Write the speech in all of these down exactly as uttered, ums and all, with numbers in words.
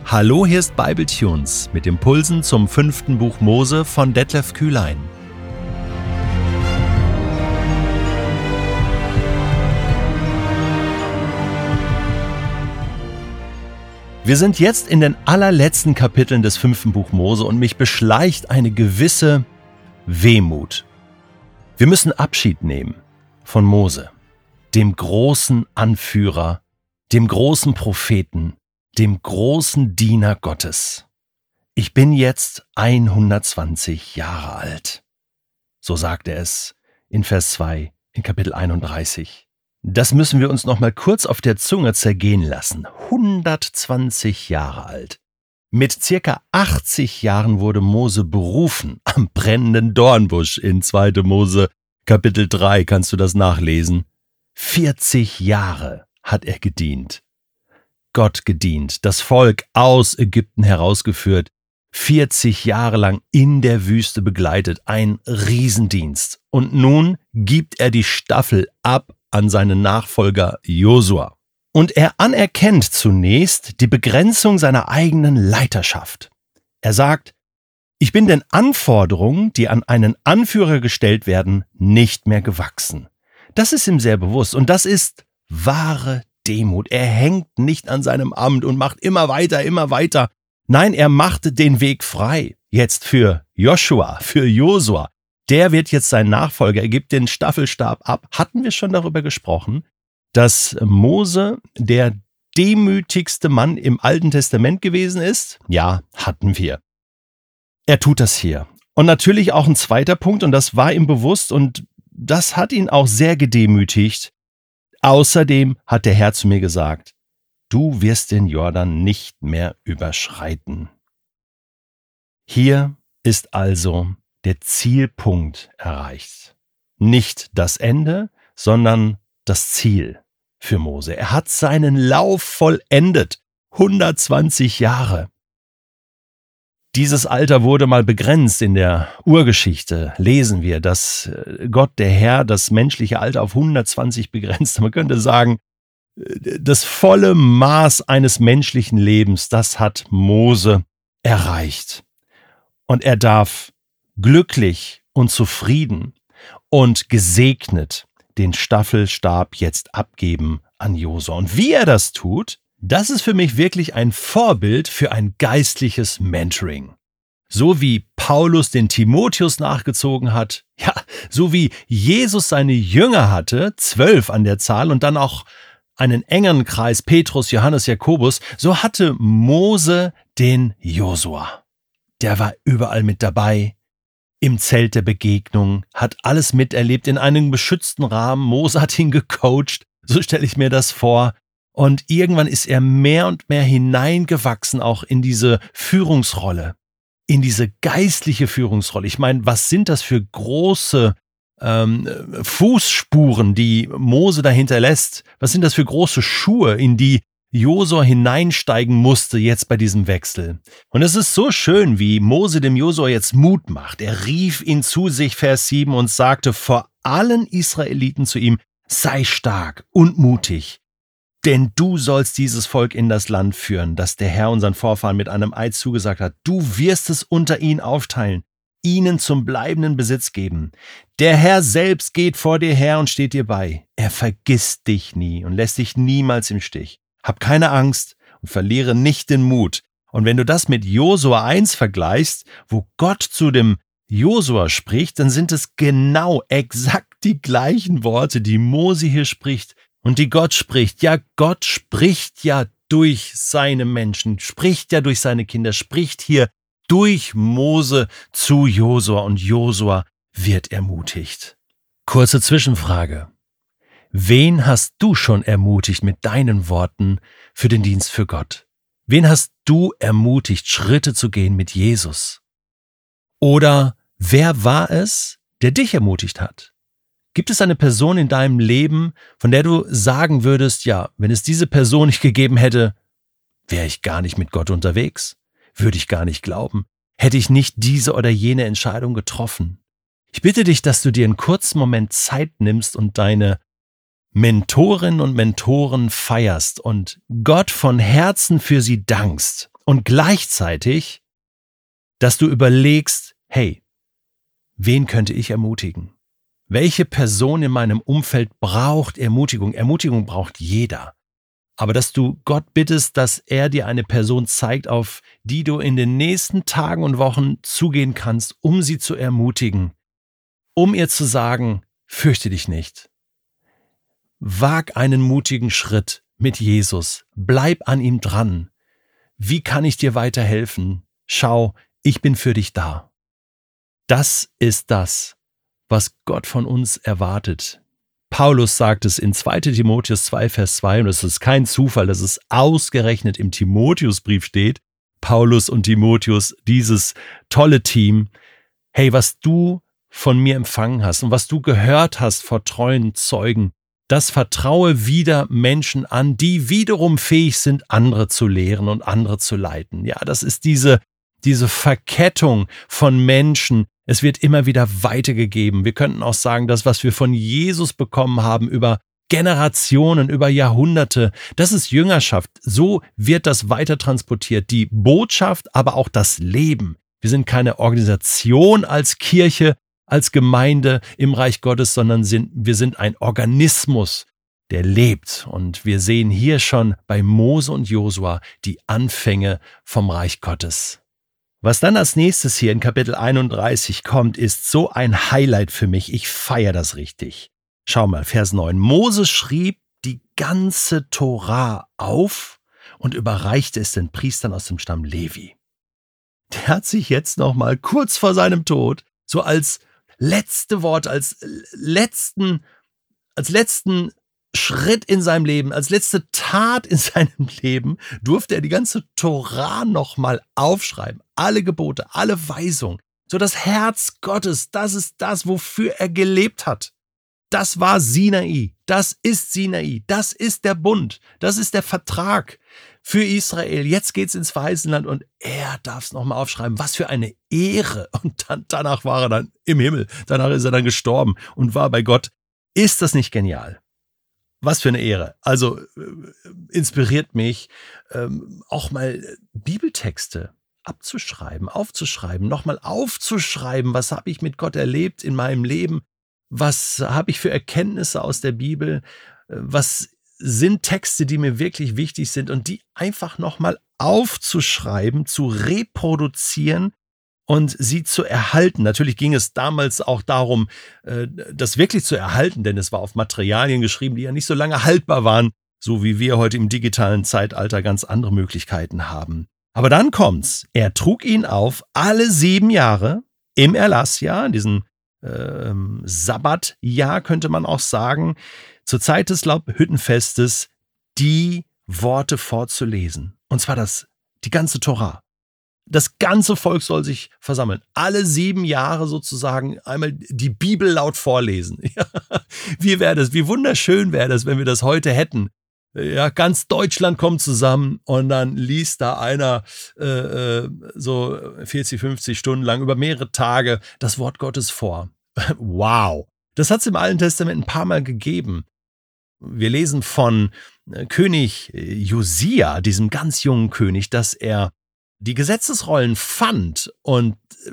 Hallo, hier ist Bibletunes mit Impulsen zum fünften Buch Mose von Detlef Kühlein. Wir sind jetzt in den allerletzten Kapiteln des fünften Buch Mose und mich beschleicht eine gewisse Wehmut. Wir müssen Abschied nehmen von Mose, dem großen Anführer, dem großen Propheten, dem großen Diener Gottes. Ich bin jetzt hundertzwanzig Jahre alt. So sagt er es in Vers zwei in Kapitel einunddreißig. Das müssen wir uns noch mal kurz auf der Zunge zergehen lassen. hundertzwanzig Jahre alt. Mit circa achtzig Jahren wurde Mose berufen am brennenden Dornbusch in zweiter Mose Kapitel drei, kannst du das nachlesen. vierzig Jahre hat er gedient. Gott gedient, das Volk aus Ägypten herausgeführt, vierzig Jahre lang in der Wüste begleitet, ein Riesendienst. Und nun gibt er die Staffel ab an seinen Nachfolger Josua. Und er anerkennt zunächst die Begrenzung seiner eigenen Leiterschaft. Er sagt, ich bin den Anforderungen, die an einen Anführer gestellt werden, nicht mehr gewachsen. Das ist ihm sehr bewusst und das ist wahre Demut. Er hängt nicht an seinem Amt und macht immer weiter, immer weiter. Nein, er machte den Weg frei. Jetzt für Joshua, für Josua. Der wird jetzt sein Nachfolger. Er gibt den Staffelstab ab. Hatten wir schon darüber gesprochen, dass Mose der demütigste Mann im Alten Testament gewesen ist? Ja, hatten wir. Er tut das hier. Und natürlich auch ein zweiter Punkt, und das war ihm bewusst und das hat ihn auch sehr gedemütigt. Außerdem hat der Herr zu mir gesagt, du wirst den Jordan nicht mehr überschreiten. Hier ist also der Zielpunkt erreicht. Nicht das Ende, sondern das Ziel für Mose. Er hat seinen Lauf vollendet. hundertzwanzig Jahre. Dieses Alter wurde mal begrenzt. In der Urgeschichte lesen wir, dass Gott, der Herr, das menschliche Alter auf hundertzwanzig begrenzt. Man könnte sagen, das volle Maß eines menschlichen Lebens, das hat Mose erreicht. Und er darf glücklich und zufrieden und gesegnet den Staffelstab jetzt abgeben an Josua. Und wie er das tut, das ist für mich wirklich ein Vorbild für ein geistliches Mentoring. So wie Paulus den Timotheus nachgezogen hat, ja, so wie Jesus seine Jünger hatte, zwölf an der Zahl und dann auch einen engeren Kreis, Petrus, Johannes, Jakobus, so hatte Mose den Josua. Der war überall mit dabei, im Zelt der Begegnung, hat alles miterlebt in einem beschützten Rahmen. Mose hat ihn gecoacht, so stelle ich mir das vor. Und irgendwann ist er mehr und mehr hineingewachsen, auch in diese Führungsrolle, in diese geistliche Führungsrolle. Ich meine, was sind das für große ähm, Fußspuren, die Mose da hinterlässt? Was sind das für große Schuhe, in die Josua hineinsteigen musste jetzt bei diesem Wechsel? Und es ist so schön, wie Mose dem Josua jetzt Mut macht. Er rief ihn zu sich, Vers sieben, und sagte vor allen Israeliten zu ihm, sei stark und mutig. Denn du sollst dieses Volk in das Land führen, das der Herr unseren Vorfahren mit einem Eid zugesagt hat. Du wirst es unter ihnen aufteilen, ihnen zum bleibenden Besitz geben. Der Herr selbst geht vor dir her und steht dir bei. Er vergisst dich nie und lässt dich niemals im Stich. Hab keine Angst und verliere nicht den Mut. Und wenn du das mit Josua eins vergleichst, wo Gott zu dem Josua spricht, dann sind es genau exakt die gleichen Worte, die Mose hier spricht. Und die Gott spricht. Ja, Gott spricht ja durch seine Menschen, spricht ja durch seine Kinder, spricht hier durch Mose zu Josua und Josua wird ermutigt. Kurze Zwischenfrage. Wen hast du schon ermutigt mit deinen Worten für den Dienst für Gott? Wen hast du ermutigt, Schritte zu gehen mit Jesus? Oder wer war es, der dich ermutigt hat? Gibt es eine Person in deinem Leben, von der du sagen würdest, ja, wenn es diese Person nicht gegeben hätte, wäre ich gar nicht mit Gott unterwegs? Würde ich gar nicht glauben? Hätte ich nicht diese oder jene Entscheidung getroffen? Ich bitte dich, dass du dir einen kurzen Moment Zeit nimmst und deine Mentorinnen und Mentoren feierst und Gott von Herzen für sie dankst Und gleichzeitig, dass du überlegst, hey, wen könnte ich ermutigen? Welche Person in meinem Umfeld braucht Ermutigung? Ermutigung braucht jeder. Aber dass du Gott bittest, dass er dir eine Person zeigt, auf die du in den nächsten Tagen und Wochen zugehen kannst, um sie zu ermutigen, um ihr zu sagen, fürchte dich nicht. Wag einen mutigen Schritt mit Jesus. Bleib an ihm dran. Wie kann ich dir weiterhelfen? Schau, ich bin für dich da. Das ist das, was Gott von uns erwartet. Paulus sagt es in zweiter Timotheus zwei, Vers zwei, und es ist kein Zufall, dass es ausgerechnet im Timotheusbrief steht, Paulus und Timotheus, dieses tolle Team, hey, was du von mir empfangen hast und was du gehört hast vor treuen Zeugen, das vertraue wieder Menschen an, die wiederum fähig sind, andere zu lehren und andere zu leiten. Ja, das ist diese, diese Verkettung von Menschen. Es wird immer wieder weitergegeben. Wir könnten auch sagen, das, was wir von Jesus bekommen haben über Generationen, über Jahrhunderte, das ist Jüngerschaft. So wird das weiter transportiert. Die Botschaft, aber auch das Leben. Wir sind keine Organisation als Kirche, als Gemeinde im Reich Gottes, sondern sind, wir sind ein Organismus, der lebt. Und wir sehen hier schon bei Mose und Josua die Anfänge vom Reich Gottes. Was dann als nächstes hier in Kapitel einunddreißig kommt, ist so ein Highlight für mich. Ich feiere das richtig. Schau mal, Vers neun. Mose schrieb die ganze Tora auf und überreichte es den Priestern aus dem Stamm Levi. Der hat sich jetzt noch mal kurz vor seinem Tod so als letzte Wort, als letzten, als letzten Schritt in seinem Leben, als letzte Tat in seinem Leben, durfte er die ganze Tora nochmal aufschreiben. Alle Gebote, alle Weisungen. So das Herz Gottes, das ist das, wofür er gelebt hat. Das war Sinai, das ist Sinai, das ist der Bund, das ist der Vertrag für Israel. Jetzt geht's ins Verheißene Land und er darf es nochmal aufschreiben. Was für eine Ehre. Und dann, danach war er dann im Himmel, danach ist er dann gestorben und war bei Gott. Ist das nicht genial? Was für eine Ehre. Also äh, inspiriert mich, ähm, auch mal Bibeltexte abzuschreiben, aufzuschreiben, nochmal aufzuschreiben. Was habe ich mit Gott erlebt in meinem Leben? Was habe ich für Erkenntnisse aus der Bibel? Was sind Texte, die mir wirklich wichtig sind und die einfach nochmal aufzuschreiben, zu reproduzieren und sie zu erhalten. Natürlich ging es damals auch darum, das wirklich zu erhalten, denn es war auf Materialien geschrieben, die ja nicht so lange haltbar waren, so wie wir heute im digitalen Zeitalter ganz andere Möglichkeiten haben. Aber dann kommt's. Er trug ihn auf alle sieben Jahre im Erlassjahr, in diesem ähm, Sabbatjahr könnte man auch sagen, zur Zeit des Laubhüttenfestes die Worte vorzulesen. Und zwar das, die ganze Tora. Das ganze Volk soll sich versammeln. Alle sieben Jahre sozusagen einmal die Bibel laut vorlesen. Ja, wie wäre das? Wie wunderschön wäre das, wenn wir das heute hätten. Ja, ganz Deutschland kommt zusammen und dann liest da einer äh, so vierzig, fünfzig Stunden lang über mehrere Tage das Wort Gottes vor. Wow! Das hat es im Alten Testament ein paar Mal gegeben. Wir lesen von König Josia, diesem ganz jungen König, dass er die Gesetzesrollen fand und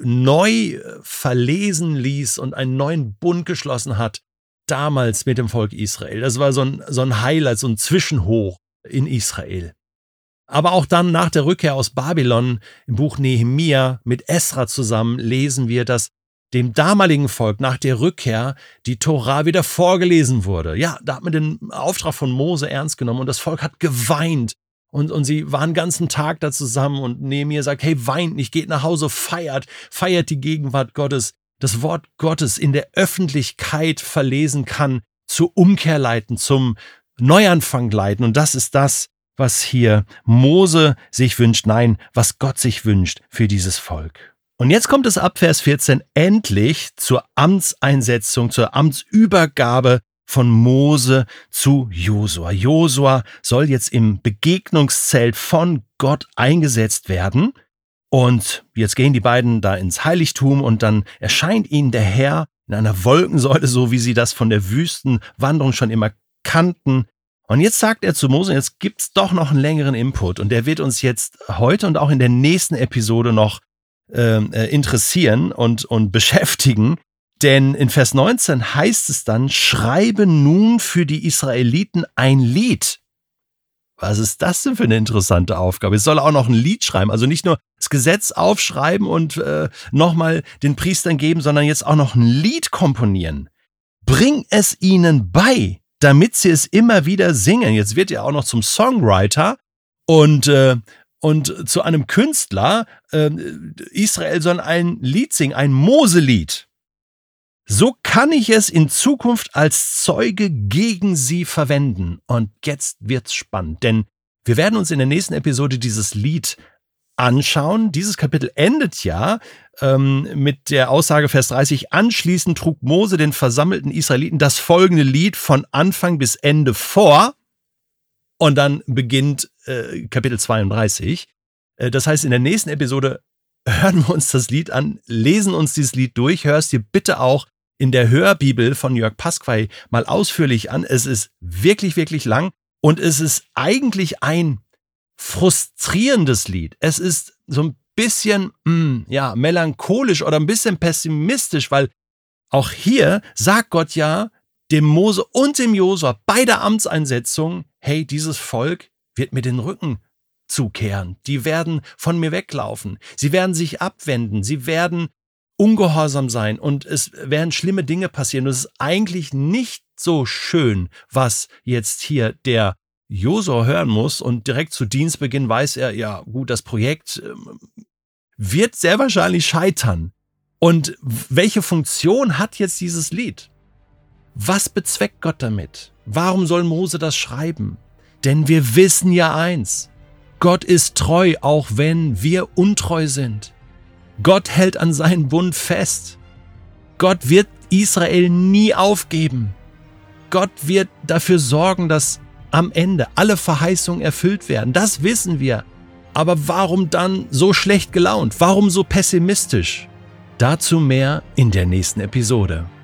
neu verlesen ließ und einen neuen Bund geschlossen hat, damals mit dem Volk Israel. Das war so ein, so ein Highlight, so ein Zwischenhoch in Israel. Aber auch dann nach der Rückkehr aus Babylon im Buch Nehemia mit Esra zusammen lesen wir, dass dem damaligen Volk nach der Rückkehr die Tora wieder vorgelesen wurde. Ja, da hat man den Auftrag von Mose ernst genommen und das Volk hat geweint. Und, und sie waren den ganzen Tag da zusammen und Nehemia sagt, hey, weint nicht, geht nach Hause, feiert, feiert die Gegenwart Gottes. Das Wort Gottes in der Öffentlichkeit verlesen kann, zur Umkehr leiten, zum Neuanfang leiten. Und das ist das, was hier Mose sich wünscht, nein, was Gott sich wünscht für dieses Volk. Und jetzt kommt es ab Vers vierzehn endlich zur Amtseinsetzung, zur Amtsübergabe von Mose zu Josua. Josua soll jetzt im Begegnungszelt von Gott eingesetzt werden. Und jetzt gehen die beiden da ins Heiligtum und dann erscheint ihnen der Herr in einer Wolkensäule, so wie sie das von der Wüstenwanderung schon immer kannten. Und jetzt sagt er zu Mose, jetzt gibt's doch noch einen längeren Input und der wird uns jetzt heute und auch in der nächsten Episode noch äh, interessieren und, und beschäftigen. Denn in Vers neunzehn heißt es dann, schreibe nun für die Israeliten ein Lied. Was ist das denn für eine interessante Aufgabe? Es soll auch noch ein Lied schreiben, also nicht nur das Gesetz aufschreiben und äh, nochmal den Priestern geben, sondern jetzt auch noch ein Lied komponieren. Bring es ihnen bei, damit sie es immer wieder singen. Jetzt wird er auch noch zum Songwriter und, äh, und zu einem Künstler. Äh, Israel soll ein Lied singen, ein Moselied. So kann ich es in Zukunft als Zeuge gegen sie verwenden. Und jetzt wird's spannend, denn wir werden uns in der nächsten Episode dieses Lied anschauen. Dieses Kapitel endet ja ähm, mit der Aussage Vers dreißig, anschließend trug Mose den versammelten Israeliten das folgende Lied von Anfang bis Ende vor. Und dann beginnt äh, Kapitel zweiunddreißig. Äh, das heißt, in der nächsten Episode hören wir uns das Lied an, lesen uns dieses Lied durch, hörst dir bitte auch in der Hörbibel von Jörg Pasquay mal ausführlich an. Es ist wirklich, wirklich lang und es ist eigentlich ein frustrierendes Lied. Es ist so ein bisschen, mh, ja, melancholisch oder ein bisschen pessimistisch, weil auch hier sagt Gott ja dem Mose und dem Josua bei der Amtseinsetzung, hey, dieses Volk wird mir den Rücken zukehren. Die werden von mir weglaufen. Sie werden sich abwenden. Sie werden ungehorsam sein und es werden schlimme Dinge passieren. Und es ist eigentlich nicht so schön, was jetzt hier der Josua hören muss. Und direkt zu Dienstbeginn weiß er, ja gut, das Projekt ähm, wird sehr wahrscheinlich scheitern. Und welche Funktion hat jetzt dieses Lied? Was bezweckt Gott damit? Warum soll Mose das schreiben? Denn wir wissen ja eins, Gott ist treu, auch wenn wir untreu sind. Gott hält an seinen Bund fest. Gott wird Israel nie aufgeben. Gott wird dafür sorgen, dass am Ende alle Verheißungen erfüllt werden. Das wissen wir. Aber warum dann so schlecht gelaunt? Warum so pessimistisch? Dazu mehr in der nächsten Episode.